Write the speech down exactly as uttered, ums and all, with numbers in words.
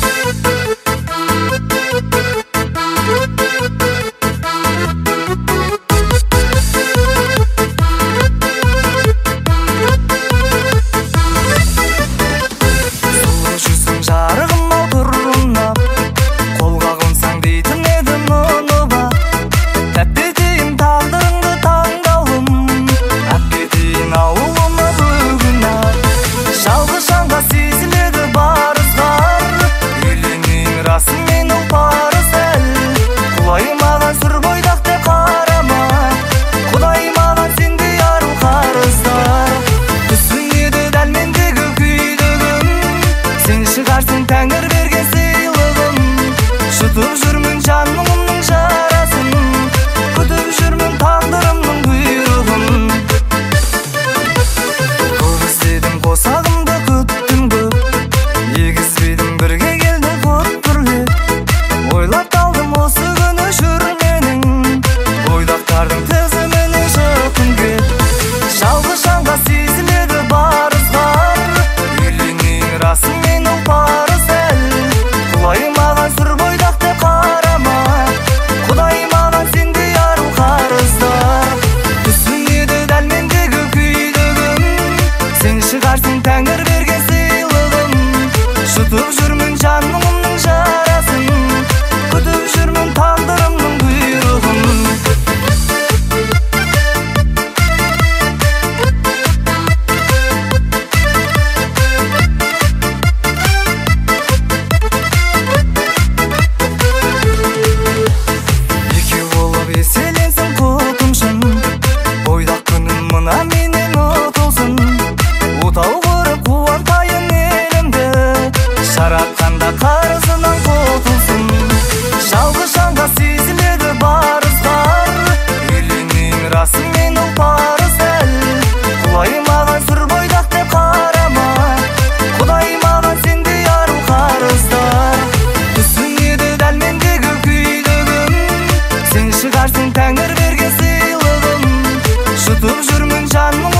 Тәңір берген сыйлығым, жұтып жүрмін жанымның жарасын, күтіп жүрмін тағдырымның бұйрығын. Көп іздедім қосағымды күттім көп, егізбедім бірге келді көп бірлеп. Ойлап талдым осы күні жүрменің, бойдақтардың тізіміне жақын кеп. Жалғыз жанға сезіледі бар ызғар, үйленейін расымен ол парыз. Құдай маған сүр бойдақ деп қарама, Құдай маған сендей ару қарыздар. Түсінеді дәл мендегі күйдігім, сен шығарсың Тәңір берген сыйлығым. Жұтып жүрмін жанымның жарасын, күтіп жүрмін тағдырымның бұйрығын. Еселенсің құтымшын, бойдақ күнім мына менен ұтылсын. Отау құрып қуантайын елімді, жаратқанда қарызынан құтылсын. Жалғыз жанға сезіледі бар ызғар, үйленейін расымен ол парыз әл. Құлай маған сүр бойдақ деп қарама, Құдай маған сендей ару қарыздар. Түсінеді дәл мендегі күйдігім, сен шығарсың Тәңір берген сыйлығым, жұтып жүрмін жаным